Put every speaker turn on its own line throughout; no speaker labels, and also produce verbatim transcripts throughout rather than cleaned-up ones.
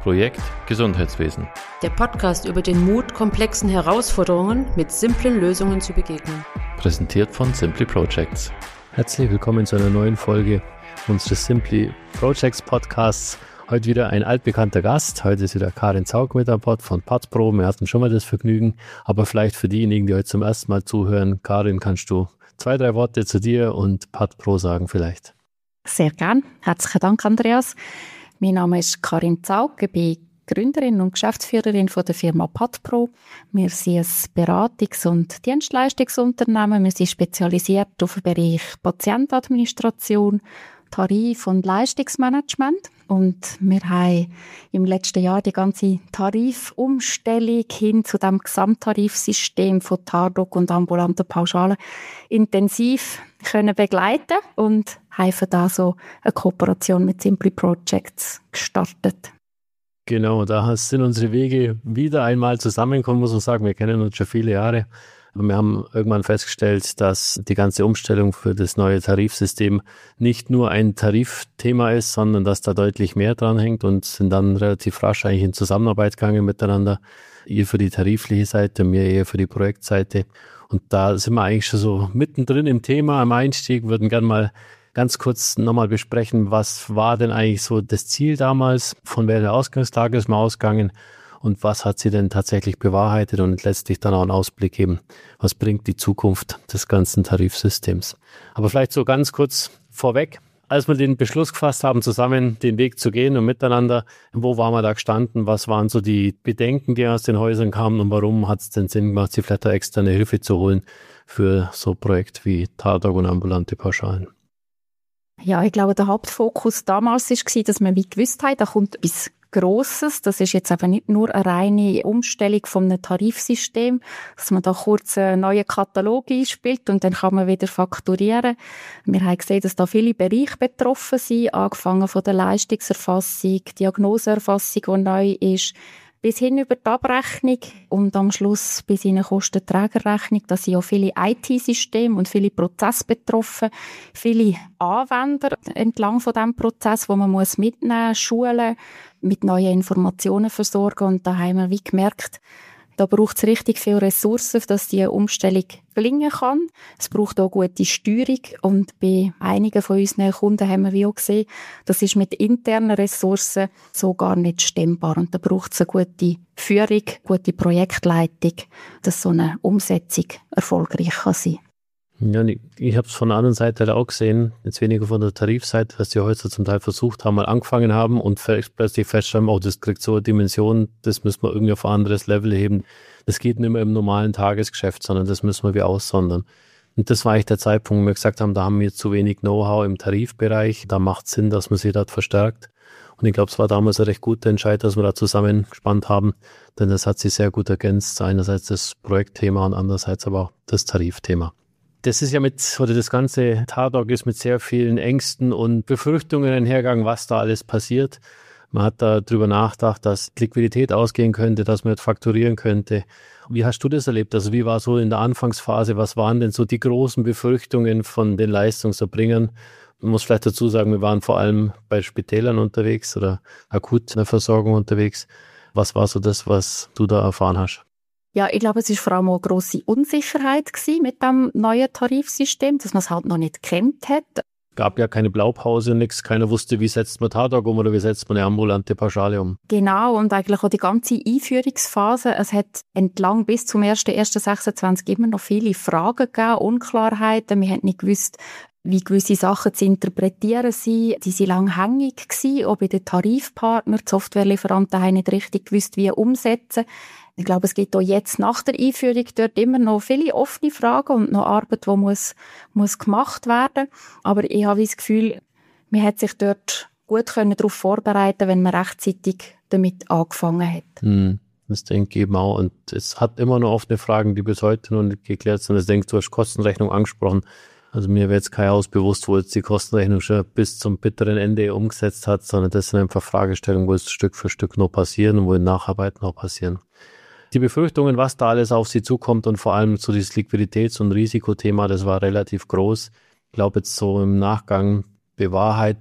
Projekt Gesundheitswesen.
Der Podcast über den Mut, komplexen Herausforderungen mit simplen Lösungen zu begegnen.
Präsentiert von Simply Projects.
Herzlich willkommen zu einer neuen Folge unseres Simply Projects Podcasts. Heute wieder ein altbekannter Gast. Heute ist wieder Karin Zaug mit an Bord von PadPro. Wir hatten schon mal das Vergnügen, aber vielleicht für diejenigen, die heute zum ersten Mal zuhören, Karin, kannst du zwei, drei Worte zu dir und PadPro sagen vielleicht?
Sehr gern. Herzlichen Dank, Andreas. Mein Name ist Karin Zaug. Ich bin Gründerin und Geschäftsführerin von der Firma PadPro. Wir sind ein Beratungs- und Dienstleistungsunternehmen. Wir sind spezialisiert auf den Bereich Patientenadministration, Tarif- und Leistungsmanagement. Und wir haben im letzten Jahr die ganze Tarifumstellung hin zu dem Gesamttarifsystem von Tardog und ambulanten Pauschalen intensiv können begleiten und haben da so eine Kooperation mit Simply Projects gestartet.
Genau, da sind unsere Wege wieder einmal zusammengekommen, muss man sagen. Wir kennen uns schon viele Jahre. Aber wir haben irgendwann festgestellt, dass die ganze Umstellung für das neue Tarifsystem nicht nur ein Tarifthema ist, sondern dass da deutlich mehr dran hängt und sind dann relativ rasch eigentlich in Zusammenarbeit gegangen miteinander. Ihr für die tarifliche Seite, mir eher für die Projektseite. Und da sind wir eigentlich schon so mittendrin im Thema, am Einstieg. Würden gerne mal ganz kurz nochmal besprechen, was war denn eigentlich so das Ziel damals, von welcher Ausgangslage ist man ausgegangen und was hat sie denn tatsächlich bewahrheitet und letztlich dann auch einen Ausblick geben, was bringt die Zukunft des ganzen Tarifsystems. Aber vielleicht so ganz kurz vorweg, als wir den Beschluss gefasst haben, zusammen den Weg zu gehen und miteinander, wo waren wir da gestanden, was waren so die Bedenken, die aus den Häusern kamen und warum hat es den Sinn gemacht, sich vielleicht da externe Hilfe zu holen für so ein Projekt wie Tardog und ambulante Pauschalen?
Ja, ich glaube, der Hauptfokus damals war, dass wir wie gewusst haben, da kommt etwas Grosses. Das ist jetzt eben nicht nur eine reine Umstellung von einem Tarifsystem, dass man da kurz einen neuen Katalog einspielt und dann kann man wieder fakturieren. Wir haben gesehen, dass da viele Bereiche betroffen sind, angefangen von der Leistungserfassung, Diagnoseerfassung, die neu ist, bis hin über die Abrechnung und am Schluss bis in eine Kostenträgerrechnung. Da sind auch viele I T-Systeme und viele Prozesse betroffen, viele Anwender entlang von diesem Prozess, wo man muss mitnehmen, schulen, mit neuen Informationen versorgen. Und da haben wir wie gemerkt, da braucht es richtig viele Ressourcen, dass die Umstellung gelingen kann. Es braucht auch gute Steuerung. Und bei einigen von unseren Kunden haben wir wie auch gesehen, das ist mit internen Ressourcen so gar nicht stemmbar. Und da braucht es eine gute Führung, gute Projektleitung, dass so eine Umsetzung erfolgreich kann sein.
Ja, ich, ich habe es von der anderen Seite auch gesehen, jetzt weniger von der Tarifseite, dass die Häuser zum Teil versucht haben, mal angefangen haben und plötzlich feststellen, oh, das kriegt so eine Dimension, das müssen wir irgendwie auf ein anderes Level heben. Das geht nicht mehr im normalen Tagesgeschäft, sondern das müssen wir wie aussondern. Und das war eigentlich der Zeitpunkt, wo wir gesagt haben, da haben wir zu wenig Know-how im Tarifbereich, da macht es Sinn, dass man sich dort verstärkt. Und ich glaube, es war damals ein recht guter Entscheid, dass wir da zusammengespannt haben, denn das hat sich sehr gut ergänzt, einerseits das Projektthema und andererseits aber auch das Tarifthema. Das ist ja mit, oder das ganze Tardog ist mit sehr vielen Ängsten und Befürchtungen einhergegangen, was da alles passiert. Man hat da drüber nachgedacht, dass Liquidität ausgehen könnte, dass man fakturieren könnte. Wie hast du das erlebt? Also wie war so in der Anfangsphase, was waren denn so die großen Befürchtungen von den Leistungserbringern? Man muss vielleicht dazu sagen, wir waren vor allem bei Spitälern unterwegs oder akut in der Versorgung unterwegs. Was war so das, was du da erfahren hast?
Ja, ich glaube, es war vor allem auch eine grosse Unsicherheit gewesen mit dem neuen Tarifsystem, dass man es halt noch nicht kennt hat.
Es gab ja keine Blaupause, nichts. Keiner wusste, wie setzt man Tardog um oder wie setzt man eine ambulante Pauschale um.
Genau, und eigentlich auch die ganze Einführungsphase. Es hat entlang bis zum ersten ersten sechsundzwanzig immer noch viele Fragen gegeben, Unklarheiten. Wir haben nicht gewusst, wie gewisse Sachen zu interpretieren sind. Die waren lang hängig gewesen, auch bei den Tarifpartnern. Die Softwarelieferanten haben nicht richtig gewusst, wie umsetzen. Ich glaube, es gibt auch jetzt nach der Einführung dort immer noch viele offene Fragen und noch Arbeit, die muss, muss gemacht werden. Aber ich habe das Gefühl, man hat sich dort gut können darauf vorbereiten, wenn man rechtzeitig damit angefangen hat.
Hm, das denke ich eben auch. Und es hat immer noch offene Fragen, die bis heute noch nicht geklärt sind. Ich denke, du hast Kostenrechnung angesprochen. Also mir wäre jetzt kein Haus bewusst, wo jetzt die Kostenrechnung schon bis zum bitteren Ende umgesetzt hat, sondern das sind einfach Fragestellungen, wo es Stück für Stück noch passieren und wo in Nacharbeiten noch passieren. Die Befürchtungen, was da alles auf sie zukommt und vor allem so dieses Liquiditäts- und Risikothema, das war relativ groß. Ich glaube jetzt so im Nachgang bewahrheitet,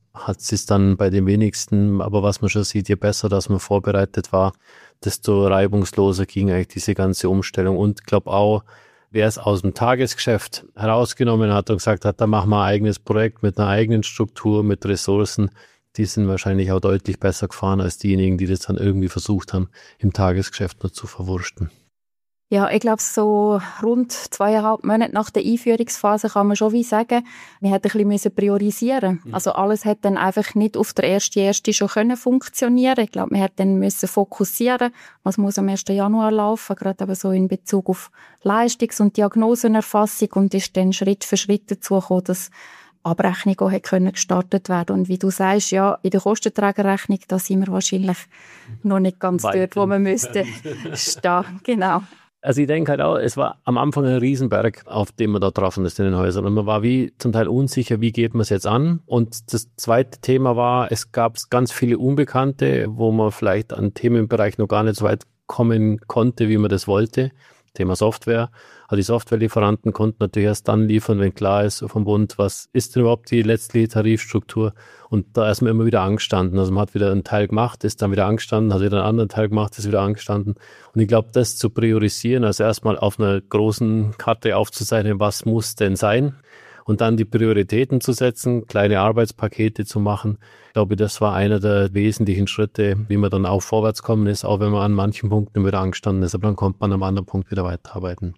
hat es dann bei den wenigsten, aber was man schon sieht, je besser, dass man vorbereitet war, desto reibungsloser ging eigentlich diese ganze Umstellung. Und ich glaube auch, wer es aus dem Tagesgeschäft herausgenommen hat und gesagt hat, da machen wir ein eigenes Projekt mit einer eigenen Struktur, mit Ressourcen, die sind wahrscheinlich auch deutlich besser gefahren als diejenigen, die das dann irgendwie versucht haben, im Tagesgeschäft nur zu verwursten.
Ja, ich glaube, so rund zweieinhalb Monate nach der Einführungsphase kann man schon wie sagen, wir hätten ein bisschen priorisieren müssen. Also alles hätte dann einfach nicht auf der ersten ersten schon können funktionieren. Ich glaube, wir hätten dann müssen fokussieren, was muss am ersten Januar laufen, gerade aber so in Bezug auf Leistungs- und Diagnosenerfassung, und ist dann Schritt für Schritt dazu gekommen, dass Abrechnung auch hätte können gestartet werden. Und wie du sagst, ja, in der Kostenträgerrechnung, da sind wir wahrscheinlich noch nicht ganz Weiten. Dort, wo wir müssten stehen. Genau.
Also ich denke halt auch, es war am Anfang ein Riesenberg, auf dem man da getroffen ist in den Häusern. Und man war wie zum Teil unsicher, wie geht man es jetzt an? Und das zweite Thema war, es gab ganz viele Unbekannte, wo man vielleicht an Themenbereich noch gar nicht so weit kommen konnte, wie man das wollte. Thema Software. Also die Softwarelieferanten konnten natürlich erst dann liefern, wenn klar ist vom Bund, was ist denn überhaupt die letztliche Tarifstruktur. Und da ist man immer wieder angestanden. Also man hat wieder einen Teil gemacht, ist dann wieder angestanden, hat wieder einen anderen Teil gemacht, ist wieder angestanden. Und ich glaube, das zu priorisieren, also erstmal auf einer großen Karte aufzuzeichnen, was muss denn sein, und dann die Prioritäten zu setzen, kleine Arbeitspakete zu machen. Ich glaube, das war einer der wesentlichen Schritte, wie man dann auch vorwärts kommen ist, auch wenn man an manchen Punkten wieder angestanden ist. Aber dann kommt man am anderen Punkt wieder weiterarbeiten.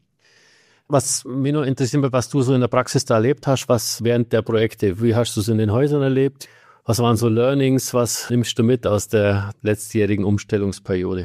Was mich noch interessiert, was du so in der Praxis da erlebt hast, was während der Projekte, wie hast du es in den Häusern erlebt? Was waren so Learnings? Was nimmst du mit aus der letztjährigen Umstellungsperiode?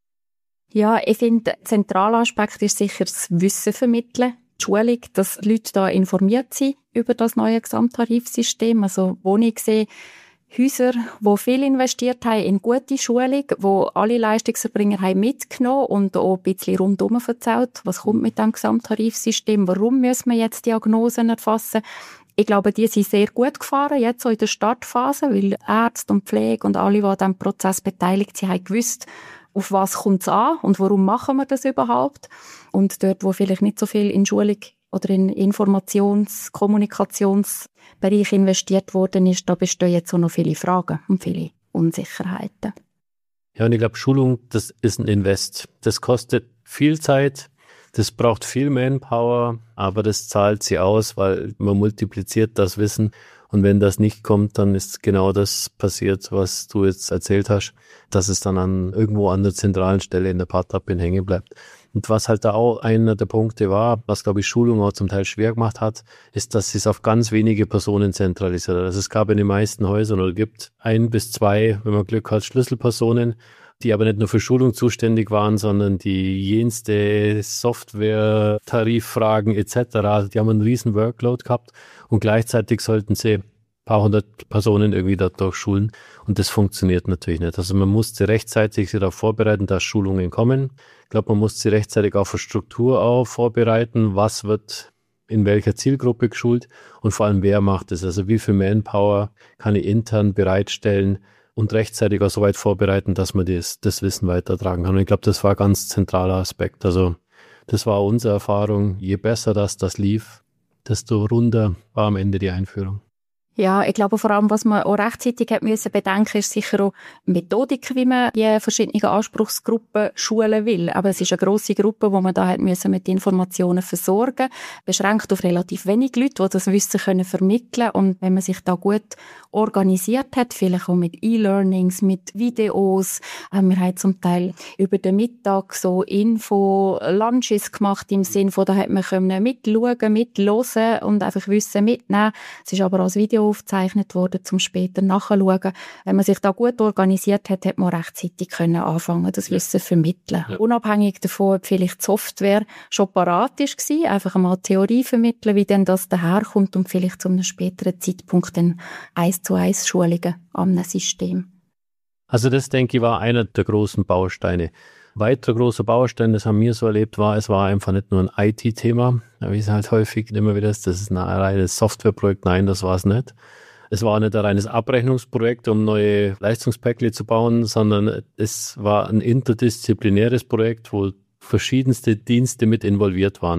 Ja, ich finde, der zentrale Aspekt ist sicher das Wissen vermitteln. Die Schulung, dass die Leute da informiert sind über das neue Gesamttarifsystem. Also, wo ich sehe, Häuser, die viel investiert haben in gute Schulung, wo alle Leistungserbringer haben mitgenommen und auch ein bisschen rundum erzählt, was kommt mit dem Gesamttarifsystem, warum müssen wir jetzt Diagnosen erfassen. Ich glaube, die sind sehr gut gefahren, jetzt so in der Startphase, weil Ärzte und Pflege und alle, die an diesem Prozess beteiligt sind, haben gewusst, auf was kommt es an und warum machen wir das überhaupt. Und dort, wo vielleicht nicht so viel in Schulung oder in Informations-, Kommunikationsbereich investiert worden ist, da bestehen jetzt auch noch viele Fragen und viele Unsicherheiten.
Ja, und ich glaube, Schulung, das ist ein Invest. Das kostet viel Zeit, das braucht viel Manpower, aber das zahlt sie aus, weil man multipliziert das Wissen. Und wenn das nicht kommt, dann ist genau das passiert, was du jetzt erzählt hast, dass es dann an irgendwo an der zentralen Stelle in der Part-Up hängen bleibt. Und was halt da auch einer der Punkte war, was, glaube ich, Schulung auch zum Teil schwer gemacht hat, ist, dass sie es auf ganz wenige Personen zentralisiert hat. Also es gab in den meisten Häusern oder gibt ein bis zwei, wenn man Glück hat, Schlüsselpersonen, die aber nicht nur für Schulung zuständig waren, sondern die jenste Software, Tariffragen et cetera. Die haben einen riesen Workload gehabt und gleichzeitig sollten sie ein paar hundert Personen irgendwie dadurch schulen und das funktioniert natürlich nicht. Also man musste rechtzeitig sich darauf vorbereiten, dass Schulungen kommen. Ich glaube, man muss sie rechtzeitig auf eine Struktur auch vorbereiten, was wird in welcher Zielgruppe geschult und vor allem wer macht es. Also wie viel Manpower kann ich intern bereitstellen und rechtzeitig auch so weit vorbereiten, dass man das, das Wissen weitertragen kann. Und ich glaube, das war ein ganz zentraler Aspekt. Also das war unsere Erfahrung. Je besser das, das lief, desto runder war am Ende die Einführung.
Ja, ich glaube vor allem, was man auch rechtzeitig hat müssen bedenken, ist sicher auch Methodik, wie man die verschiedenen Anspruchsgruppen schulen will. Aber es ist eine grosse Gruppe, wo man da hat müssen mit Informationen versorgen, beschränkt auf relativ wenig Leute, die das Wissen können vermitteln. Und wenn man sich da gut organisiert hat, vielleicht auch mit E-Learnings, mit Videos, äh, wir haben zum Teil über den Mittag so Info-Lunches gemacht, im Sinne von, da hat man können mitschauen, mithören und einfach Wissen mitnehmen. Es ist aber auch als Video aufgezeichnet worden, zum später nachschauen. Wenn man sich da gut organisiert hat, hat man rechtzeitig können anfangen, das Wissen zu vermitteln. Ja. Unabhängig davon, ob vielleicht die Software schon parat war, einfach einmal Theorie vermitteln, wie denn das daherkommt und vielleicht zu einem späteren Zeitpunkt dann eins zu eins Schulungen am System.
Also das, denke ich, war einer der großen Bausteine. Weiterer großer Baustein, das haben wir so erlebt, war, es war einfach nicht nur ein I T-Thema, wie es halt häufig immer wieder ist, das ist ein reines Softwareprojekt. Nein, das war es nicht. Es war nicht ein reines Abrechnungsprojekt, um neue Leistungspäckchen zu bauen, sondern es war ein interdisziplinäres Projekt, wo verschiedenste Dienste mit involviert waren.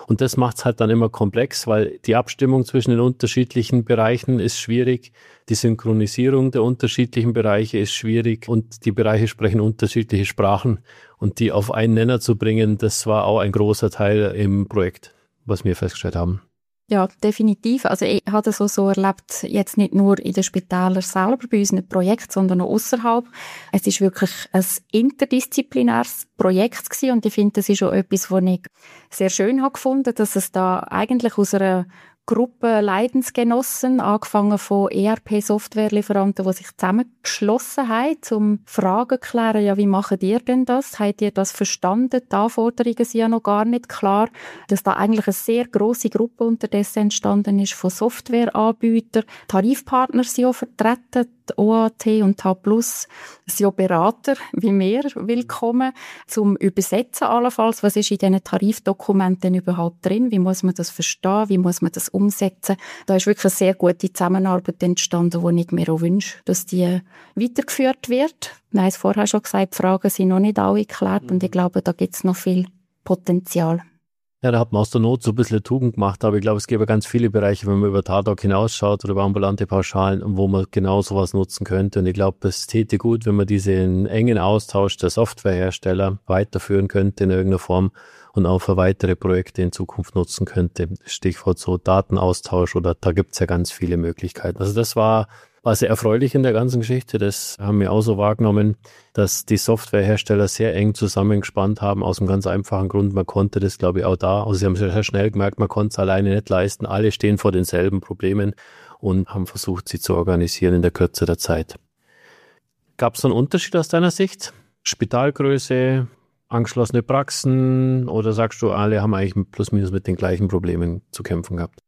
Und das macht es halt dann immer komplex, weil die Abstimmung zwischen den unterschiedlichen Bereichen ist schwierig, die Synchronisierung der unterschiedlichen Bereiche ist schwierig und die Bereiche sprechen unterschiedliche Sprachen. Und die auf einen Nenner zu bringen, das war auch ein großer Teil im Projekt, was wir festgestellt haben.
Ja, definitiv. Also ich habe das auch so erlebt, jetzt nicht nur in den Spitälern selber, bei unseren Projekten, sondern auch ausserhalb. Es ist wirklich ein interdisziplinäres Projekt gewesen und ich finde, das ist auch etwas, was ich sehr schön habe gefunden, dass es da eigentlich aus einer Gruppe Leidensgenossen, angefangen von E R P-Softwarelieferanten, die sich zusammengeschlossen haben, um Fragen zu klären, ja, wie macht ihr denn das? Habt ihr das verstanden? Die Anforderungen sind ja noch gar nicht klar. Dass da eigentlich eine sehr grosse Gruppe unterdessen entstanden ist von Softwareanbietern. Tarifpartner sind auch vertreten, die O A T und H plus, sind auch Berater wie wir willkommen, zum Übersetzen allenfalls. Was ist in diesen Tarifdokumenten überhaupt drin? Wie muss man das verstehen? Wie muss man das umsetzen? Da ist wirklich eine sehr gute Zusammenarbeit entstanden, die ich mir auch wünsche, dass die weitergeführt wird. Wir haben es vorher schon gesagt, die Fragen sind noch nicht alle geklärt und ich glaube, da gibt es noch viel Potenzial.
Ja, da hat man aus der Not so ein bisschen Tugend gemacht, aber ich glaube, es gäbe ganz viele Bereiche, wenn man über Tardog hinausschaut oder über ambulante Pauschalen, wo man genau sowas nutzen könnte. Und ich glaube, es täte gut, wenn man diesen engen Austausch der Softwarehersteller weiterführen könnte in irgendeiner Form und auch für weitere Projekte in Zukunft nutzen könnte. Stichwort so Datenaustausch oder da gibt's ja ganz viele Möglichkeiten. Also das war war sehr erfreulich in der ganzen Geschichte. Das haben wir auch so wahrgenommen, dass die Softwarehersteller sehr eng zusammengespannt haben, aus einem ganz einfachen Grund. Man konnte das, glaube ich, auch da. Also sie haben sehr schnell gemerkt, man konnte es alleine nicht leisten. Alle stehen vor denselben Problemen und haben versucht, sie zu organisieren in der Kürze der Zeit. Gab es einen Unterschied aus deiner Sicht? Spitalgröße, angeschlossene Praxen oder sagst du, alle haben eigentlich plus minus mit den gleichen Problemen zu kämpfen gehabt?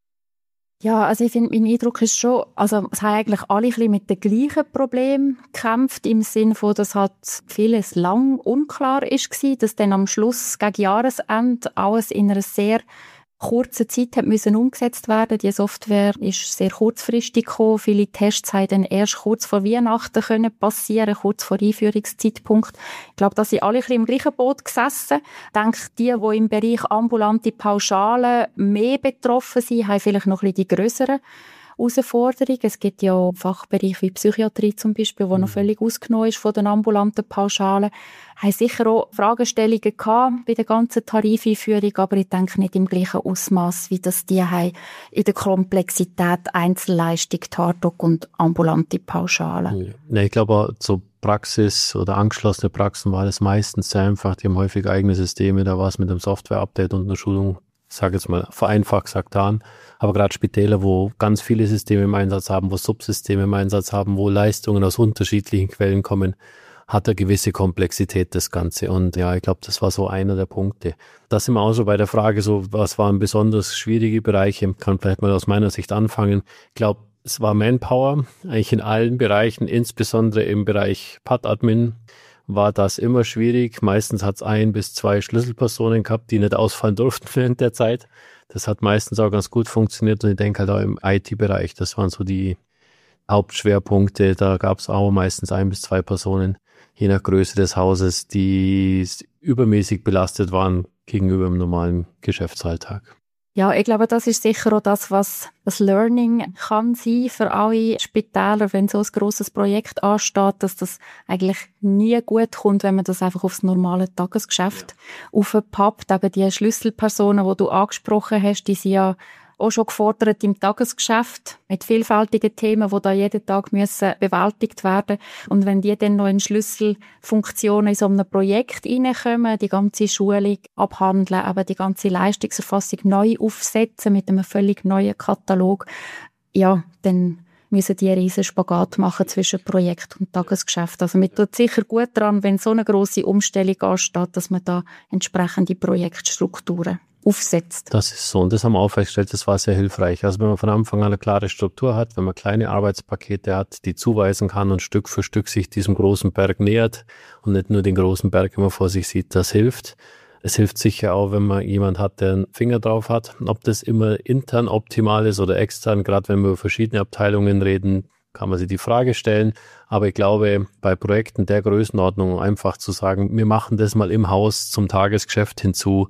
Ja, also ich finde, mein Eindruck ist schon, also es haben eigentlich alle ein bisschen mit den gleichen Problemen gekämpft, im Sinne von, dass halt vieles lang unklar war, dass dann am Schluss gegen Jahresende alles in einer sehr kurzen Zeit hat müssen umgesetzt werden. Die Software ist sehr kurzfristig gekommen. Viele Tests haben dann erst kurz vor Weihnachten können passieren, kurz vor Einführungszeitpunkt. Ich glaube, da sind alle ein bisschen im gleichen Boot gesessen. Ich denke, die, die im Bereich ambulante Pauschalen mehr betroffen sind, haben vielleicht noch ein bisschen die grösseren Herausforderungen. Es gibt ja Fachbereiche wie Psychiatrie zum Beispiel, wo noch völlig ausgenommen ist von den ambulanten Pauschalen. Haben sicher auch Fragestellungen gehabt bei der ganzen Tarifeinführung, aber ich denke nicht im gleichen Ausmaß, wie das die haben in der Komplexität Einzelleistung, Tardog und ambulante Pauschalen.
Ja, ich glaube, so Praxis oder angeschlossene Praxen war das meistens sehr einfach. Die haben häufig eigene Systeme, da war es mit einem Software-Update und einer Schulung, ich sage jetzt mal vereinfacht gesagt, an. Aber gerade Spitäler, wo ganz viele Systeme im Einsatz haben, wo Subsysteme im Einsatz haben, wo Leistungen aus unterschiedlichen Quellen kommen, hat eine gewisse Komplexität das Ganze. Und ja, ich glaube, das war so einer der Punkte. Da sind wir auch so bei der Frage, so was waren besonders schwierige Bereiche? Ich kann vielleicht mal aus meiner Sicht anfangen. Ich glaube, es war Manpower, eigentlich in allen Bereichen, insbesondere im Bereich P A D-Admin, war das immer schwierig. Meistens hat es ein bis zwei Schlüsselpersonen gehabt, die nicht ausfallen durften während der Zeit. Das hat meistens auch ganz gut funktioniert und ich denke halt auch im I T-Bereich, das waren so die Hauptschwerpunkte. Da gab es auch meistens ein bis zwei Personen, je nach Größe des Hauses, die übermäßig belastet waren gegenüber dem normalen Geschäftsalltag.
Ja, ich glaube, das ist sicher auch das, was das Learning kann sein für alle Spitäler, wenn so ein grosses Projekt ansteht, dass das eigentlich nie gut kommt, wenn man das einfach aufs normale Tagesgeschäft ja. aufpappt. Eben die Schlüsselpersonen, die du angesprochen hast, die sind ja auch schon gefordert im Tagesgeschäft mit vielfältigen Themen, die da jeden Tag müssen bewältigt werden. Und wenn die dann noch in Schlüsselfunktionen in so einem Projekt reinkommen, die ganze Schulung abhandeln, aber die ganze Leistungserfassung neu aufsetzen mit einem völlig neuen Katalog, ja, dann müssen die einen riesen Spagat machen zwischen Projekt und Tagesgeschäft. Also man tut sicher gut daran, wenn so eine grosse Umstellung ansteht, dass man da entsprechende Projektstrukturen aufsetzt.
Das ist so und das haben wir auch festgestellt, das war sehr hilfreich. Also wenn man von Anfang an eine klare Struktur hat, wenn man kleine Arbeitspakete hat, die zuweisen kann und Stück für Stück sich diesem großen Berg nähert und nicht nur den großen Berg immer vor sich sieht, das hilft. Es hilft sicher auch, wenn man jemand hat, der einen Finger drauf hat. Ob das immer intern optimal ist oder extern, gerade wenn wir über verschiedene Abteilungen reden, kann man sich die Frage stellen. Aber ich glaube, bei Projekten der Größenordnung einfach zu sagen, wir machen das mal im Haus zum Tagesgeschäft hinzu,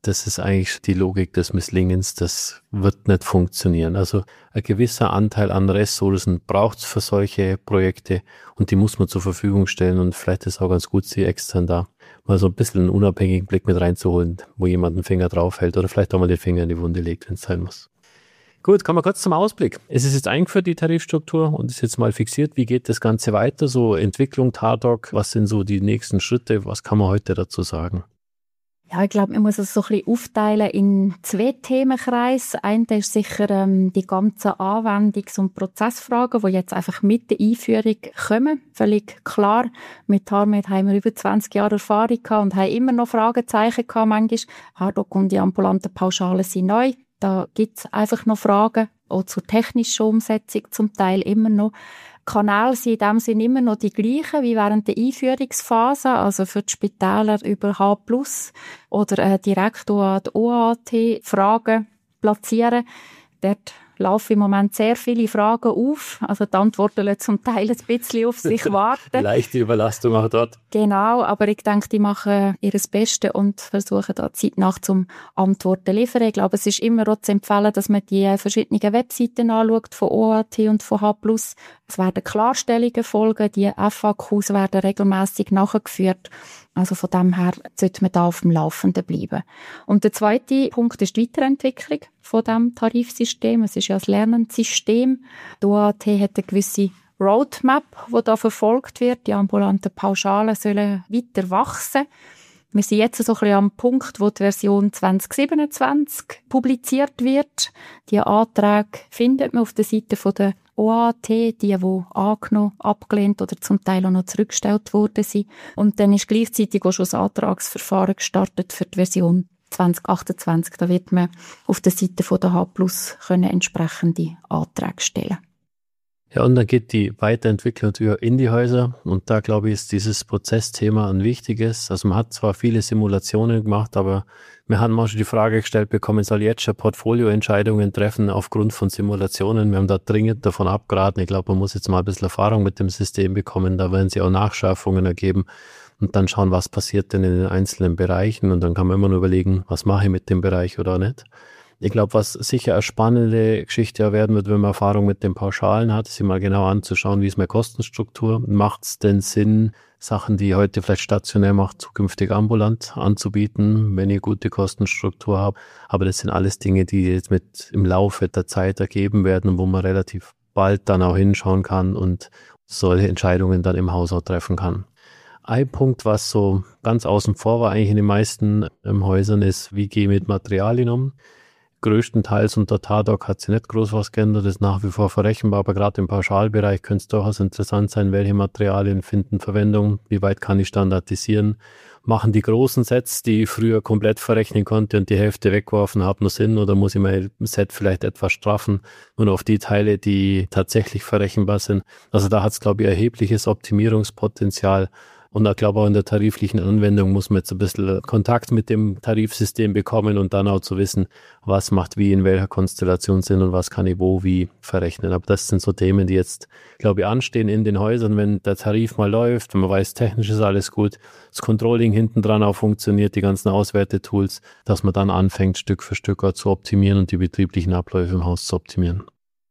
das ist eigentlich die Logik des Misslingens, das wird nicht funktionieren. Also ein gewisser Anteil an Ressourcen braucht es für solche Projekte und die muss man zur Verfügung stellen und vielleicht ist es auch ganz gut, sie extern da mal so ein bisschen einen unabhängigen Blick mit reinzuholen, wo jemand einen Finger drauf hält oder vielleicht auch mal den Finger in die Wunde legt, wenn es sein muss. Gut, kommen wir kurz zum Ausblick. Es ist jetzt eingeführt, die Tarifstruktur, und ist jetzt mal fixiert. Wie geht das Ganze weiter? So Entwicklung, Tardog, was sind so die nächsten Schritte? Was kann man heute dazu sagen?
Ja, ich glaube, man muss es so ein bisschen aufteilen in zwei Themenkreise. Einer ist sicher ähm, die ganzen Anwendungs- und Prozessfragen, die jetzt einfach mit der Einführung kommen. Völlig klar. Mit Tarmed haben wir über zwanzig Jahre Erfahrung gehabt und haben immer noch Fragezeichen gehabt. Manchmal, Tardog und die ambulanten Pauschalen sind neu. Da gibt es einfach noch Fragen, auch zur technischen Umsetzung zum Teil immer noch. Kanäle sind in dem Sinne immer noch die gleichen wie während der Einführungsphase, also für die Spitäler über H plus oder äh, direkt an die O A T Fragen platzieren. Dort laufen im Moment sehr viele Fragen auf. Also die Antworten lassen zum Teil ein bisschen auf sich warten.
Leichte Überlastung auch dort.
Genau, aber ich denke, die machen ihr Bestes und versuchen da zeitnah zum Antworten zu liefern. Ich glaube, es ist immer auch zu empfehlen, dass man die verschiedenen Webseiten anschaut, von O A T und von H plus. Es werden Klarstellungen folgen, die F A Qs werden regelmässig nachgeführt. Also von dem her sollte man da auf dem Laufenden bleiben. Und der zweite Punkt ist die Weiterentwicklung von diesem Tarifsystem. Es ist ja ein Lernensystem. Die O A T hat eine gewisse Roadmap, die da verfolgt wird. Die ambulanten Pauschalen sollen weiter wachsen. Wir sind jetzt so ein bisschen am Punkt, wo die Version zwanzig siebenundzwanzig publiziert wird. Die Anträge findet man auf der Seite der O A T, die, die angenommen, abgelehnt oder zum Teil auch noch zurückgestellt worden sind. Und dann ist gleichzeitig auch schon das Antragsverfahren gestartet für die Version zwanzig achtundzwanzig. Da wird man auf der Seite der H plus können entsprechende Anträge stellen.
Ja, und dann geht die Weiterentwicklung natürlich in die Häuser und da, glaube ich, ist dieses Prozessthema ein wichtiges. Also man hat zwar viele Simulationen gemacht, aber wir haben mal schon die Frage gestellt bekommen, soll jetzt schon Portfolioentscheidungen treffen aufgrund von Simulationen. Wir haben da dringend davon abgeraten. Ich glaube, man muss jetzt mal ein bisschen Erfahrung mit dem System bekommen. Da werden sie auch Nachschärfungen ergeben und dann schauen, was passiert denn in den einzelnen Bereichen und dann kann man immer nur überlegen, was mache ich mit dem Bereich oder nicht. Ich glaube, was sicher eine spannende Geschichte werden wird, wenn man Erfahrung mit den Pauschalen hat, sich mal genau anzuschauen, wie ist meine Kostenstruktur. Macht es denn Sinn, Sachen, die ich heute vielleicht stationär mache, zukünftig ambulant anzubieten, wenn ich gute Kostenstruktur habe. Aber das sind alles Dinge, die jetzt mit im Laufe der Zeit ergeben werden und wo man relativ bald dann auch hinschauen kann und solche Entscheidungen dann im Haus auch treffen kann. Ein Punkt, was so ganz außen vor war eigentlich in den meisten ähm, Häusern, ist, wie gehe ich mit Materialien um? Größtenteils unter Tardog hat sich nicht groß was geändert, ist nach wie vor verrechenbar, aber gerade im Pauschalbereich könnte es durchaus interessant sein, welche Materialien finden Verwendung, wie weit kann ich standardisieren, machen die großen Sets, die ich früher komplett verrechnen konnte und die Hälfte weggeworfen habe, noch Sinn oder muss ich mein Set vielleicht etwas straffen und auf die Teile, die tatsächlich verrechenbar sind. Also da hat es, glaube ich, erhebliches Optimierungspotenzial. Und ich glaube auch in der tariflichen Anwendung muss man jetzt ein bisschen Kontakt mit dem Tarifsystem bekommen und dann auch zu wissen, was macht wie in welcher Konstellation Sinn und was kann ich wo wie verrechnen. Aber das sind so Themen, die jetzt, glaube ich, anstehen in den Häusern, wenn der Tarif mal läuft, wenn man weiß, technisch ist alles gut, das Controlling hinten dran auch funktioniert, die ganzen Auswertetools, dass man dann anfängt, Stück für Stück auch zu optimieren und die betrieblichen Abläufe im Haus zu optimieren.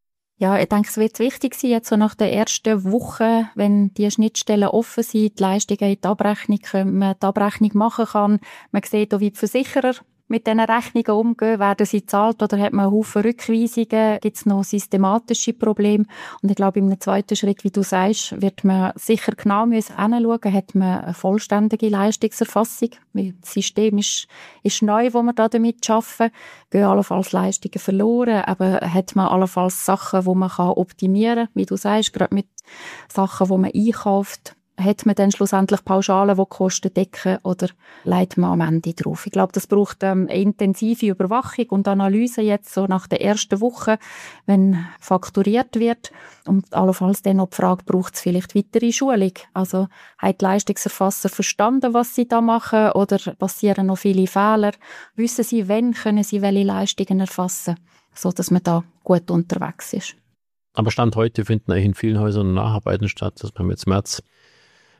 Ja, ich denke, es wird wichtig sein, jetzt so nach der ersten Woche, wenn die Schnittstellen offen sind, die Leistungen in die Abrechnung kommen, man die Abrechnung machen kann. Man sieht auch, wie die Versicherer mit diesen Rechnungen umgehen. Werden sie gezahlt oder hat man einen Haufen Rückweisungen? Gibt es noch systematische Probleme? Und ich glaube, in einem zweiten Schritt, wie du sagst, wird man sicher genau hinschauen, hat man eine vollständige Leistungserfassung. Das System ist, ist neu, wo wir da damit arbeiten. Gehen allenfalls Leistungen verloren, aber hat man allenfalls Sachen, die man optimieren kann, wie du sagst, gerade mit Sachen, die man einkauft. Hat man dann schlussendlich Pauschalen, die die Kosten decken, oder leitet man am Ende drauf? Ich glaube, das braucht ähm, eine intensive Überwachung und Analyse jetzt so nach der ersten Woche, wenn fakturiert wird. Und allenfalls dann noch die Frage, braucht es vielleicht weitere Schulung? Also, haben die Leistungserfasser verstanden, was sie da machen, oder passieren noch viele Fehler? Wissen sie, wann können sie welche Leistungen erfassen, so dass man da gut unterwegs ist?
Aber Stand heute finden eigentlich in vielen Häusern Nacharbeiten statt, dass man jetzt März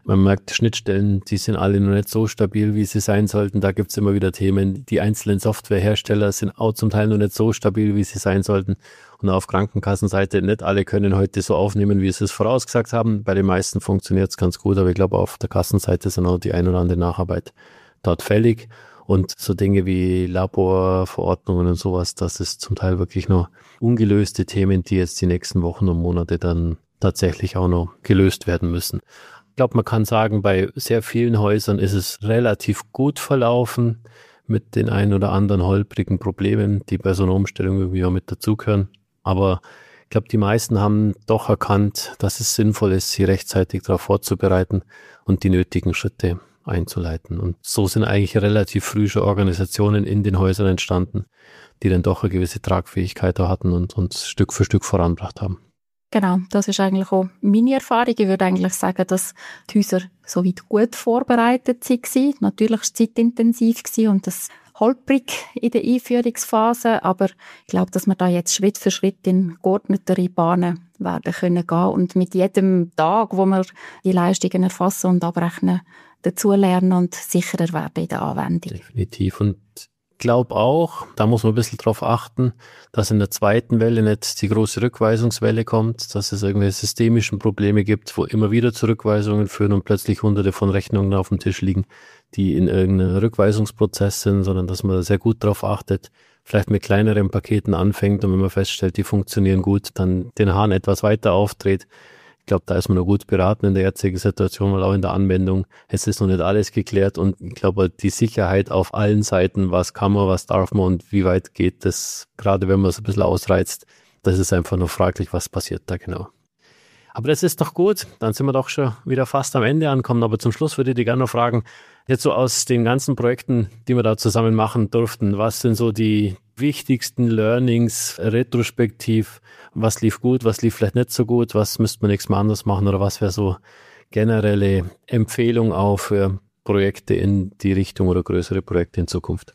Man merkt, die Schnittstellen, die sind alle noch nicht so stabil, wie sie sein sollten. Da gibt es immer wieder Themen. Die einzelnen Softwarehersteller sind auch zum Teil noch nicht so stabil, wie sie sein sollten. Und auf Krankenkassenseite, nicht alle können heute so aufnehmen, wie sie es vorausgesagt haben. Bei den meisten funktioniert es ganz gut, aber ich glaube, auf der Kassenseite sind auch die ein oder andere Nacharbeit dort fällig. Und so Dinge wie Laborverordnungen und sowas, das ist zum Teil wirklich noch ungelöste Themen, die jetzt die nächsten Wochen und Monate dann tatsächlich auch noch gelöst werden müssen. Ich glaube, man kann sagen, bei sehr vielen Häusern ist es relativ gut verlaufen mit den ein oder anderen holprigen Problemen, die bei so einer Umstellung irgendwie auch mit dazugehören. Aber ich glaube, die meisten haben doch erkannt, dass es sinnvoll ist, sie rechtzeitig darauf vorzubereiten und die nötigen Schritte einzuleiten. Und so sind eigentlich relativ früh schon Organisationen in den Häusern entstanden, die dann doch eine gewisse Tragfähigkeit da hatten und uns Stück für Stück vorangebracht haben.
Genau, das ist eigentlich auch meine Erfahrung. Ich würde eigentlich sagen, dass die Häuser soweit gut vorbereitet waren. Natürlich war es zeitintensiv und das holprig in der Einführungsphase, aber ich glaube, dass wir da jetzt Schritt für Schritt in geordnetere Bahnen werden können gehen und mit jedem Tag, wo wir die Leistungen erfassen und abrechnen, dazulernen und sicherer werden in der Anwendung.
Definitiv. Und ich glaube auch, da muss man ein bisschen drauf achten, dass in der zweiten Welle nicht die große Rückweisungswelle kommt, dass es irgendwelche systemischen Probleme gibt, wo immer wieder zu Rückweisungen führen und plötzlich hunderte von Rechnungen auf dem Tisch liegen, die in irgendeinem Rückweisungsprozess sind, sondern dass man sehr gut darauf achtet, vielleicht mit kleineren Paketen anfängt und wenn man feststellt, die funktionieren gut, dann den Hahn etwas weiter aufdreht. Ich glaube, da ist man noch gut beraten in der jetzigen Situation, weil auch in der Anwendung, es ist noch nicht alles geklärt und ich glaube, die Sicherheit auf allen Seiten, was kann man, was darf man und wie weit geht das, gerade wenn man es ein bisschen ausreizt, das ist einfach nur fraglich, was passiert da genau. Aber das ist doch gut, dann sind wir doch schon wieder fast am Ende angekommen, aber zum Schluss würde ich dich gerne noch fragen, jetzt so aus den ganzen Projekten, die wir da zusammen machen durften, was sind so die wichtigsten Learnings retrospektiv, was lief gut, was lief vielleicht nicht so gut, was müsste man nächstes Mal anders machen oder was wäre so generelle Empfehlung auch für Projekte in die Richtung oder größere Projekte in Zukunft?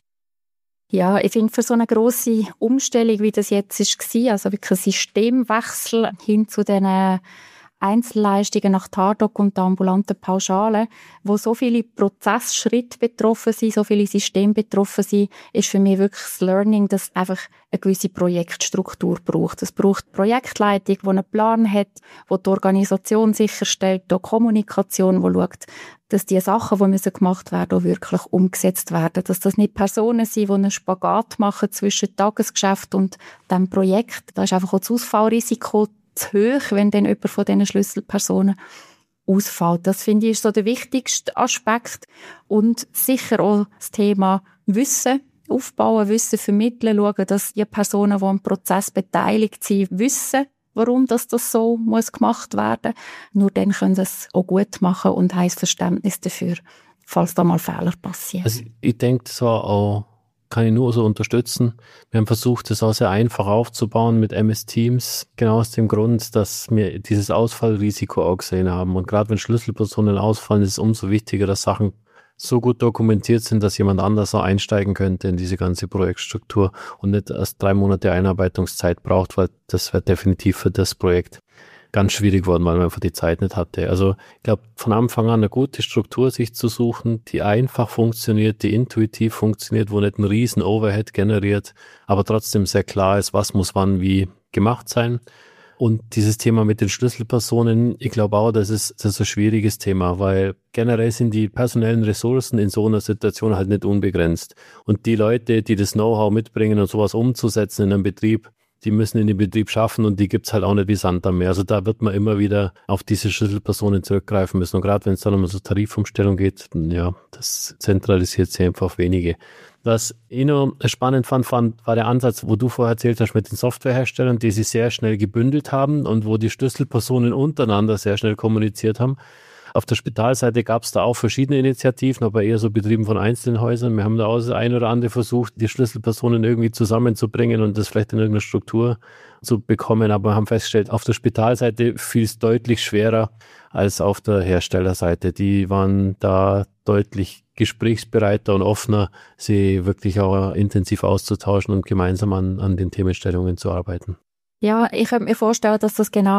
Ja, ich finde, für so eine grosse Umstellung, wie das jetzt war, also wirklich ein Systemwechsel hin zu den Einzelleistungen nach Tardoc und der ambulanten Pauschale, wo so viele Prozessschritte betroffen sind, so viele Systeme betroffen sind, ist für mich wirklich das Learning, dass es einfach eine gewisse Projektstruktur braucht. Es braucht Projektleitung, die einen Plan hat, die die Organisation sicherstellt, die Kommunikation, die schaut, dass die Sachen, die müssen gemacht werden, auch wirklich umgesetzt werden. Dass das nicht Personen sind, die einen Spagat machen zwischen Tagesgeschäft und dem Projekt. Da ist einfach auch das Ausfallrisiko zu hoch, wenn dann jemand von diesen Schlüsselpersonen ausfällt. Das finde ich ist so der wichtigste Aspekt. Und sicher auch das Thema Wissen aufbauen, Wissen vermitteln, schauen, dass die Personen, die am Prozess beteiligt sind, wissen, warum das, das so muss gemacht werden. Nur dann können sie es auch gut machen und haben Verständnis dafür, falls da mal Fehler passieren.
Also ich denke, das war auch kann ich nur so unterstützen. Wir haben versucht, das auch sehr einfach aufzubauen mit M S Teams, genau aus dem Grund, dass wir dieses Ausfallrisiko auch gesehen haben. Und gerade wenn Schlüsselpersonen ausfallen, ist es umso wichtiger, dass Sachen so gut dokumentiert sind, dass jemand anders auch einsteigen könnte in diese ganze Projektstruktur und nicht erst drei Monate Einarbeitungszeit braucht, weil das wäre definitiv für das Projekt ganz schwierig geworden, weil man einfach die Zeit nicht hatte. Also ich glaube, von Anfang an eine gute Struktur sich zu suchen, die einfach funktioniert, die intuitiv funktioniert, wo nicht ein riesen Overhead generiert, aber trotzdem sehr klar ist, was muss wann wie gemacht sein. Und dieses Thema mit den Schlüsselpersonen, ich glaube auch, das ist, das ist ein schwieriges Thema, weil generell sind die personellen Ressourcen in so einer Situation halt nicht unbegrenzt. Und die Leute, die das Know-how mitbringen und sowas umzusetzen in einem Betrieb, die müssen in den Betrieb schaffen und die gibt's halt auch nicht wie Sand am Meer. Also da wird man immer wieder auf diese Schlüsselpersonen zurückgreifen müssen. Und gerade wenn es dann um so Tarifumstellung geht, ja, das zentralisiert sich einfach auf wenige. Was ich noch spannend fand, fand, war der Ansatz, wo du vorher erzählt hast mit den Softwareherstellern, die sich sehr schnell gebündelt haben und wo die Schlüsselpersonen untereinander sehr schnell kommuniziert haben. Auf der Spitalseite gab es da auch verschiedene Initiativen, aber eher so betrieben von einzelnen Häusern. Wir haben da auch das ein oder andere versucht, die Schlüsselpersonen irgendwie zusammenzubringen und das vielleicht in irgendeiner Struktur zu bekommen. Aber wir haben festgestellt, auf der Spitalseite fiel es deutlich schwerer als auf der Herstellerseite. Die waren da deutlich gesprächsbereiter und offener, sie wirklich auch intensiv auszutauschen und gemeinsam an, an den Themenstellungen zu arbeiten.
Ja, ich könnte mir vorstellen, dass das genau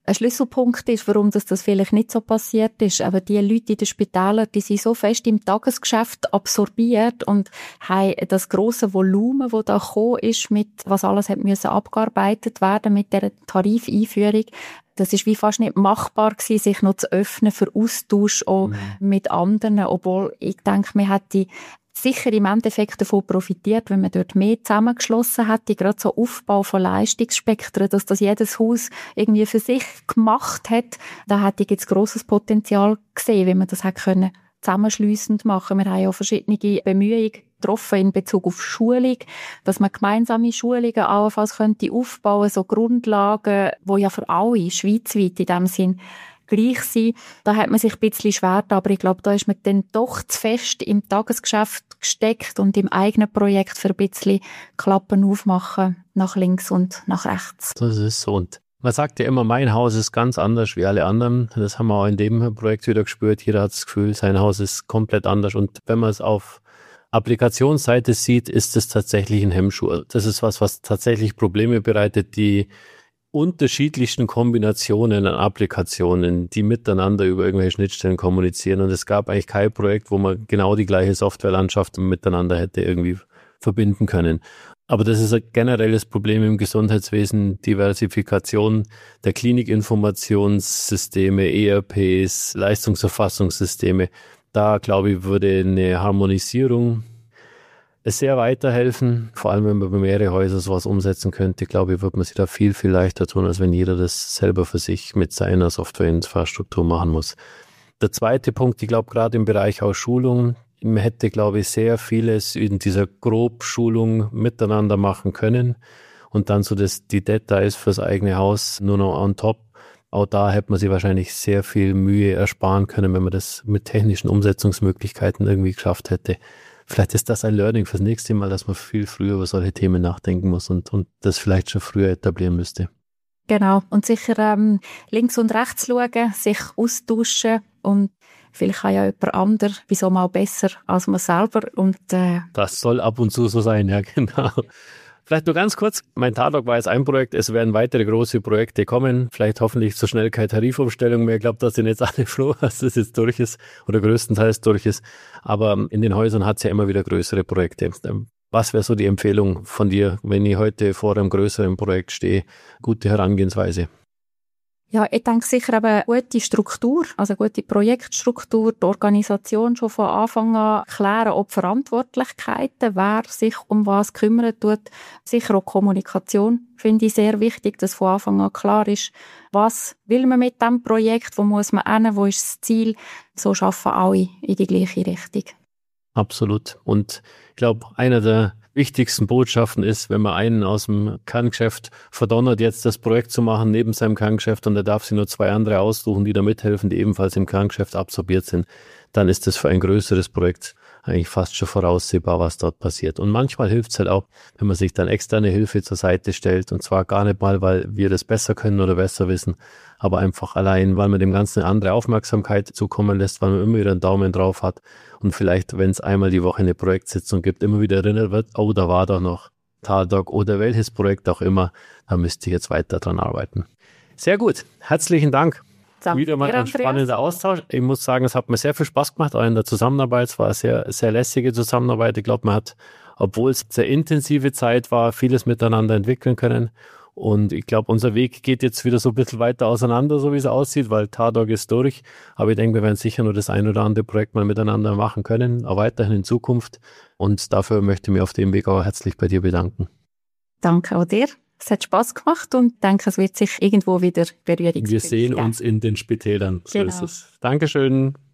ein Schlüsselpunkt ist, warum das, das vielleicht nicht so passiert ist. Aber die Leute in den Spitälern, die sind so fest im Tagesgeschäft absorbiert und haben das grosse Volumen, das da gekommen ist, mit was alles hat müssen abgearbeitet werden mit der Tarifeinführung. Das ist wie fast nicht machbar gewesen, sich noch zu öffnen für Austausch auch mhm. mit anderen, obwohl ich denke, man hätte sicher im Endeffekt davon profitiert, wenn man dort mehr zusammengeschlossen hätte, gerade so Aufbau von Leistungsspektren, dass das jedes Haus irgendwie für sich gemacht hat. Da hätte ich jetzt grosses Potenzial gesehen, wenn man das hätte können zusammenschliessend machen. Wir haben ja verschiedene Bemühungen getroffen in Bezug auf Schulung, dass man gemeinsame Schulungen allenfalls könnte aufbauen, so Grundlagen, die ja für alle schweizweit in dem Sinn gleich sind. Da hat man sich ein bisschen schwer, aber ich glaube, da ist man dann doch zu fest im Tagesgeschäft gesteckt und im eigenen Projekt für ein bisschen Klappen aufmachen, nach links und nach rechts.
Das ist so. Und man sagt ja immer, mein Haus ist ganz anders wie alle anderen. Das haben wir auch in dem Projekt wieder gespürt. Jeder hat das Gefühl, sein Haus ist komplett anders. Und wenn man es auf Applikationsseite sieht, ist es tatsächlich ein Hemmschuh. Das ist was, was tatsächlich Probleme bereitet, die unterschiedlichsten Kombinationen an Applikationen, die miteinander über irgendwelche Schnittstellen kommunizieren. Und es gab eigentlich kein Projekt, wo man genau die gleiche Softwarelandschaft miteinander hätte irgendwie verbinden können. Aber das ist ein generelles Problem im Gesundheitswesen, Diversifikation der Klinikinformationssysteme, E R Ps, Leistungserfassungssysteme. Da, glaube ich, würde eine Harmonisierung sehr weiterhelfen. Vor allem, wenn man bei mehreren Häusern sowas umsetzen könnte, glaube ich, würde man sich da viel, viel leichter tun, als wenn jeder das selber für sich mit seiner Softwareinfrastruktur machen muss. Der zweite Punkt, ich glaube, gerade im Bereich auch Schulung, man hätte, glaube ich, sehr vieles in dieser Grobschulung miteinander machen können und dann so das, die Details fürs eigene Haus nur noch on top. Auch da hätte man sich wahrscheinlich sehr viel Mühe ersparen können, wenn man das mit technischen Umsetzungsmöglichkeiten irgendwie geschafft hätte. Vielleicht ist das ein Learning fürs nächste Mal, dass man viel früher über solche Themen nachdenken muss und, und das vielleicht schon früher etablieren müsste.
Genau. Und sicher ähm, links und rechts schauen, sich austauschen und vielleicht kann ja jemand anderes, wieso mal besser als man selber. Und, äh
das soll ab und zu so sein, ja genau. Vielleicht nur ganz kurz, mein Tatort war jetzt ein Projekt, es werden weitere große Projekte kommen, vielleicht hoffentlich so schnell keine Tarifumstellung mehr. Ich glaube, da sind jetzt alle froh, dass das jetzt durch ist oder größtenteils durch ist. Aber in den Häusern hat es ja immer wieder größere Projekte. Was wäre so die Empfehlung von dir, wenn ich heute vor einem größeren Projekt stehe? Gute Herangehensweise.
Ja, ich denke sicher eben eine gute Struktur, also eine gute Projektstruktur, die Organisation schon von Anfang an klären, ob Verantwortlichkeiten, wer sich um was kümmern tut. Sicher auch Kommunikation finde ich sehr wichtig, dass von Anfang an klar ist, was will man mit diesem Projekt, wo muss man hin, wo ist das Ziel. So arbeiten alle in die gleiche Richtung.
Absolut. Und ich glaube, einer der wichtigsten Botschaften ist, wenn man einen aus dem Kerngeschäft verdonnert, jetzt das Projekt zu machen neben seinem Kerngeschäft und er darf sich nur zwei andere aussuchen, die da mithelfen, die ebenfalls im Kerngeschäft absorbiert sind, dann ist das für ein größeres Projekt eigentlich fast schon voraussehbar, was dort passiert. Und manchmal hilft es halt auch, wenn man sich dann externe Hilfe zur Seite stellt und zwar gar nicht mal, weil wir das besser können oder besser wissen, aber einfach allein, weil man dem Ganzen eine andere Aufmerksamkeit zukommen lässt, weil man immer wieder einen Daumen drauf hat und vielleicht, wenn es einmal die Woche eine Projektsitzung gibt, immer wieder erinnert wird, oh, da war doch noch Taldoc oder welches Projekt auch immer, da müsst ihr jetzt weiter dran arbeiten. Sehr gut, herzlichen Dank. Danke. Wieder mal ein spannender Austausch. Ich muss sagen, es hat mir sehr viel Spaß gemacht, auch in der Zusammenarbeit. Es war eine sehr, sehr lässige Zusammenarbeit. Ich glaube, man hat, obwohl es sehr intensive Zeit war, vieles miteinander entwickeln können. Und ich glaube, unser Weg geht jetzt wieder so ein bisschen weiter auseinander, so wie es aussieht, weil Taldoc ist durch. Aber ich denke, wir werden sicher nur das ein oder andere Projekt mal miteinander machen können, auch weiterhin in Zukunft. Und dafür möchte ich mich auf dem Weg auch herzlich bei dir bedanken.
Danke auch dir. Es hat Spass gemacht und ich denke, es wird sich irgendwo wieder Berührungspunkte
Wir sehen uns in den Spitälern. So
genau.
ist es. Dankeschön.